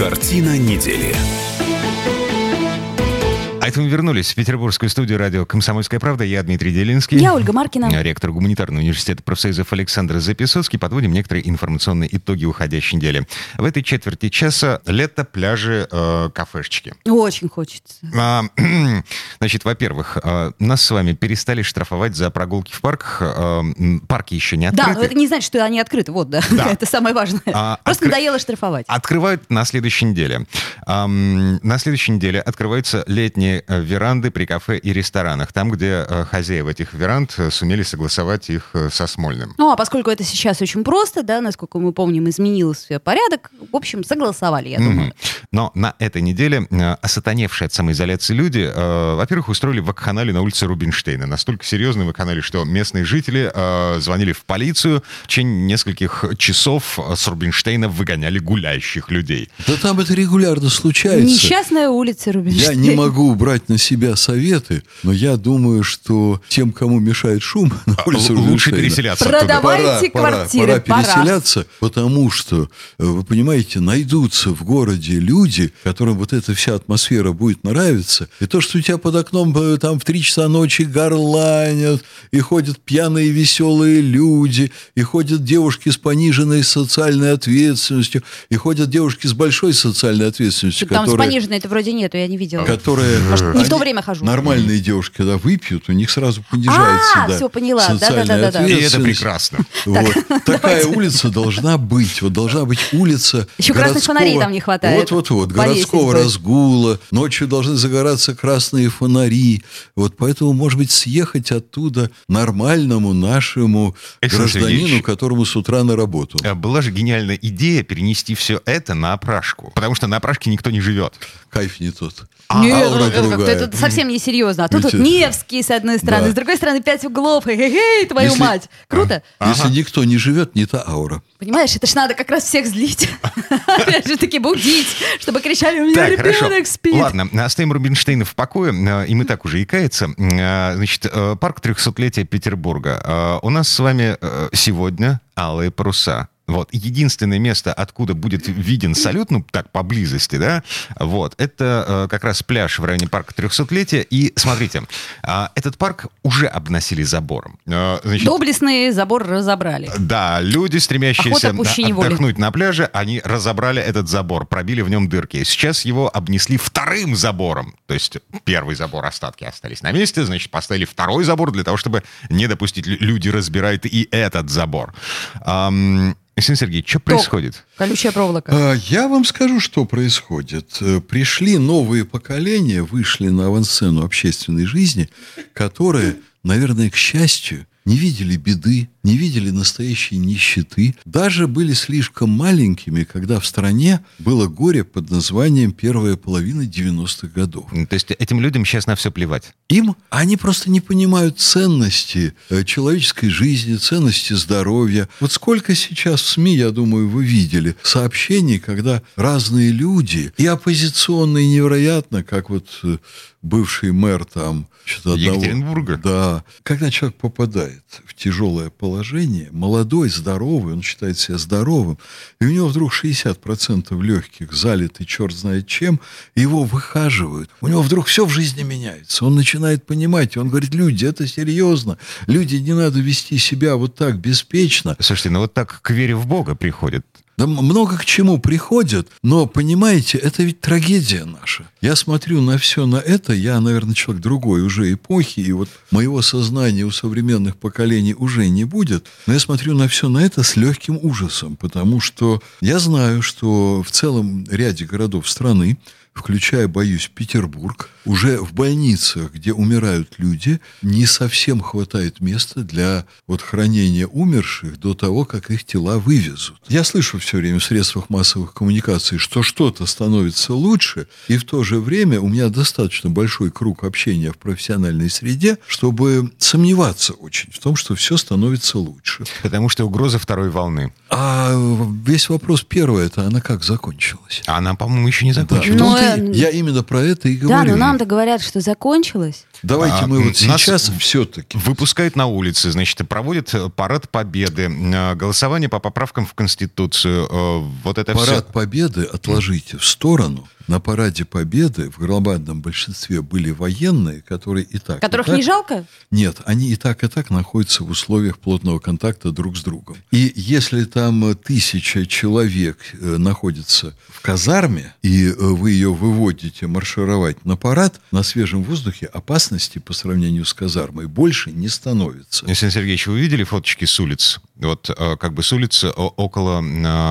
Картина недели. А это мы вернулись в петербургскую студию радио «Комсомольская правда». Я Дмитрий Делинский. Я Ольга Маркина. Ректор гуманитарного университета профсоюзов Александр Записоцкий. Подводим некоторые информационные итоги уходящей недели. В этой четверти часа лето, пляжи, кафешечки. Очень хочется. Значит, во-первых, нас с вами перестали штрафовать за прогулки в парках. Парки еще не открыты. Да, но это не значит, что они открыты. Вот, да. Это самое важное. Просто надоело штрафовать. Открывают на следующей неделе. На следующей неделе открываются летние веранды при кафе и ресторанах. Там, где хозяева этих веранд сумели согласовать их со Смольным. Ну, а поскольку это сейчас очень просто, да, насколько мы помним, изменился порядок, в общем, согласовали, я думаю. Но на этой неделе осатаневшие от самоизоляции люди, во-первых, устроили вакханалию на улице Рубинштейна. Настолько серьезный вакханалию, что местные жители звонили в полицию. В течение нескольких часов с Рубинштейна выгоняли гуляющих людей. Да там это регулярно случается. Несчастная улица Рубинштейна. Я не могу брать на себя советы, но я думаю, что тем, кому мешает шум на улице Рубинштейна, лучше переселяться. Продавайте квартиры. Пора переселяться, потому что, вы понимаете, найдутся в городе люди, которым вот эта вся атмосфера будет нравиться. И то, что у тебя под окном там в 3 часа ночи горланят, и ходят пьяные веселые люди, и ходят девушки с пониженной социальной ответственностью, и ходят девушки с большой социальной ответственностью. Там с пониженной это вроде нету, я не видела. Которые, не в то время хожу. Нормальные девушки, когда выпьют, у них сразу понижается все, поняла. социальная ответственность. И это прекрасно. Вот. Такая улица должна быть. Вот должна быть улица еще красных фонарей там не хватает. Вот. Городского разгула. Ночью должны загораться красные фонари. Вот поэтому, может быть, съехать оттуда нормальному нашему гражданину, которому с утра на работу. Была же гениальная идея перенести все это на опрашку. Потому что на опрашке никто не живет. Кайф не тот. Нет, это совсем несерьезно. А тут Невский с одной стороны, с другой стороны 5 углов. Твою мать. Круто. Если никто не живет, не та аура. Понимаешь, это ж надо как раз всех злить. Опять же таки будить, чтобы кричали: у меня ребенок спит. Ладно, оставим Рубинштейна в покое, и мы так уже икается. Значит, парк 300-летия Петербурга. У нас с вами сегодня алые паруса. Вот. Единственное место, откуда будет виден салют, ну, так, поблизости, да, вот, это как раз пляж в районе парка 300-летия. И, смотрите, этот парк уже обносили забором. Значит, доблестный забор разобрали. Да, люди, стремящиеся отдохнуть на пляже, они разобрали этот забор, пробили в нем дырки. Сейчас его обнесли вторым забором. То есть первый забор, остатки остались на месте, значит, поставили второй забор для того, чтобы не допустить, люди разбирают и этот забор. Александр Сергеевич, что происходит? Колючая проволока. Я вам скажу, что происходит. Пришли новые поколения, вышли на авансцену общественной жизни, которые, наверное, к счастью, не видели беды, не видели настоящей нищеты, даже были слишком маленькими, когда в стране было горе под названием первая половина 90-х годов. То есть этим людям сейчас на все плевать? Они просто не понимают ценности человеческой жизни, ценности здоровья. Вот сколько сейчас в СМИ, я думаю, вы видели сообщений, когда разные люди, и оппозиционные невероятно, как вот бывший мэр там Екатеринбурга. Да. Когда человек попадает в тяжелое положение, молодой, здоровый, он считает себя здоровым, и у него вдруг 60% легких залиты черт знает чем, и его выхаживают. У него вдруг все в жизни меняется. Он начинает понимать, и он говорит: люди, это серьезно. Люди, не надо вести себя вот так беспечно. Слушайте, ну вот так к вере в Бога приходит. Да много к чему приходят, но, понимаете, это ведь трагедия наша. Я смотрю на все на это, я, наверное, человек другой уже эпохи, и вот моего сознания у современных поколений уже не будет, но я смотрю на все на это с легким ужасом, потому что я знаю, что в целом ряде городов страны, включая, боюсь, Петербург, уже в больницах, где умирают люди, не совсем хватает места для вот хранения умерших до того, как их тела вывезут. Я слышу все время в средствах массовых коммуникаций, что что-то становится лучше, и в то же время у меня достаточно большой круг общения в профессиональной среде, чтобы сомневаться очень в том, что все становится лучше. Потому что угроза второй волны. А весь вопрос первый, это она как закончилась? Она, по-моему, еще не закончилась. Ну, Я именно про это и говорю. Да, но нам-то говорят, что закончилось. Давайте мы вот сейчас все-таки... Выпускают на улице, значит, проводят парад Победы, голосование по поправкам в Конституцию. Вот это Парад все. Победы отложите в сторону. На параде Победы в громадном большинстве были военные, которые и так... Которых не жалко? Нет, они и так находятся в условиях плотного контакта друг с другом. И если там 1000 человек находится в казарме, и вы ее выводите маршировать на парад, на свежем воздухе опасности по сравнению с казармой больше не становится. Александр Сергеевич, вы видели фоточки с улиц? Вот как бы с улицы около...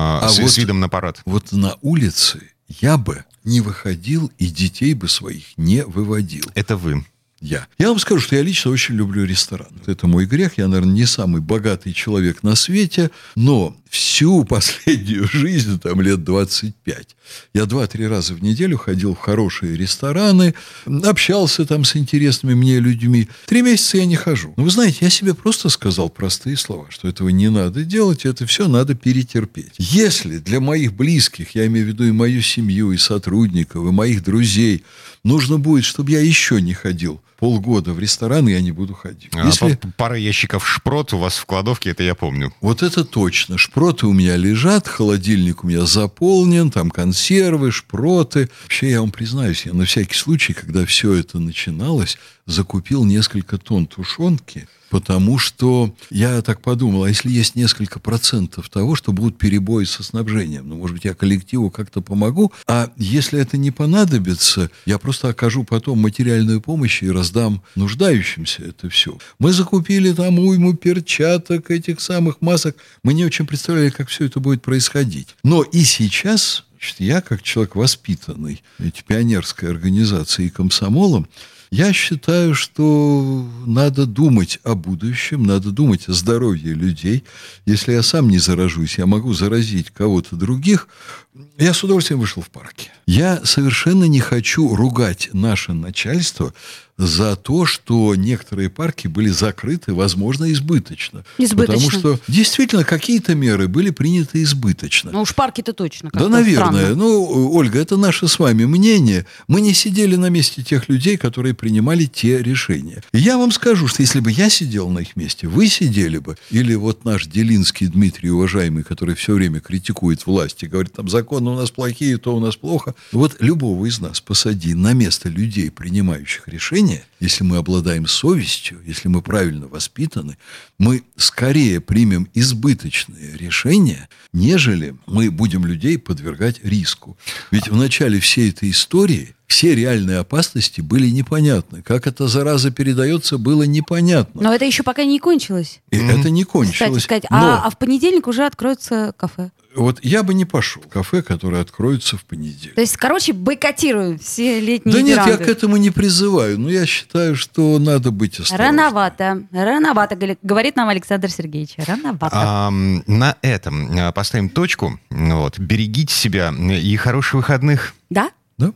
с видом на парад. Вот на улице я бы не выходил и детей бы своих не выводил. Это вы. Я вам скажу, что я лично очень люблю рестораны. Это мой грех. Я, наверное, не самый богатый человек на свете, но всю последнюю жизнь, там лет 25, я 2-3 раза в неделю ходил в хорошие рестораны, общался там с интересными мне людьми. 3 месяца я не хожу. Но вы знаете, я себе просто сказал простые слова, что этого не надо делать, это все надо перетерпеть. Если для моих близких, я имею в виду и мою семью, и сотрудников, и моих друзей, нужно будет, чтобы я еще не ходил полгода в ресторан, я не буду ходить. Если... Пара ящиков шпрот у вас в кладовке, это я помню. Вот это точно. Шпроты у меня лежат, холодильник у меня заполнен, там консервы, шпроты. Вообще, я вам признаюсь, я на всякий случай, когда все это начиналось, закупил несколько тонн тушенки, потому что я так подумал, а если есть несколько процентов того, что будут перебои со снабжением, может быть, я коллективу как-то помогу, а если это не понадобится, я просто окажу потом материальную помощь и раздам нуждающимся это все. Мы закупили там уйму перчаток, этих самых масок, мы не очень представляли, как все это будет происходить. Но и сейчас, я как человек воспитанный пионерской организацией и комсомолом, я считаю, что надо думать о будущем, надо думать о здоровье людей. Если я сам не заражусь, я могу заразить кого-то других. Я с удовольствием вышел в парке. Я совершенно не хочу ругать наше начальство за то, что некоторые парки были закрыты, возможно, избыточно. Потому что действительно какие-то меры были приняты избыточно. Ну уж парки-то точно. Да, наверное. Ну, Ольга, это наше с вами мнение. Мы не сидели на месте тех людей, которые принимали те решения. И я вам скажу, что если бы я сидел на их месте, вы сидели бы, или вот наш Делинский Дмитрий, уважаемый, который все время критикует власть и говорит, там законы у нас плохие, то у нас плохо. Вот любого из нас посади на место людей, принимающих решения, если мы обладаем совестью, если мы правильно воспитаны, мы скорее примем избыточные решения, нежели мы будем людей подвергать риску. Ведь в начале всей этой истории все реальные опасности были непонятны. Как эта зараза передается, было непонятно. Но это еще пока не кончилось. И это не кончилось. Кстати, а в понедельник уже откроется кафе. Вот я бы не пошел в кафе, которое откроется в понедельник. То есть, бойкотируем все летние веранды. Да нет, я к этому не призываю. Но я считаю, что надо быть осторожным. Рановато, говорит нам Александр Сергеевич. Рановато. На этом поставим точку. Вот. Берегите себя и хороших выходных. Да? Да.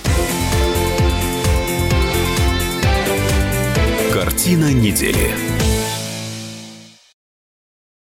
Картина недели.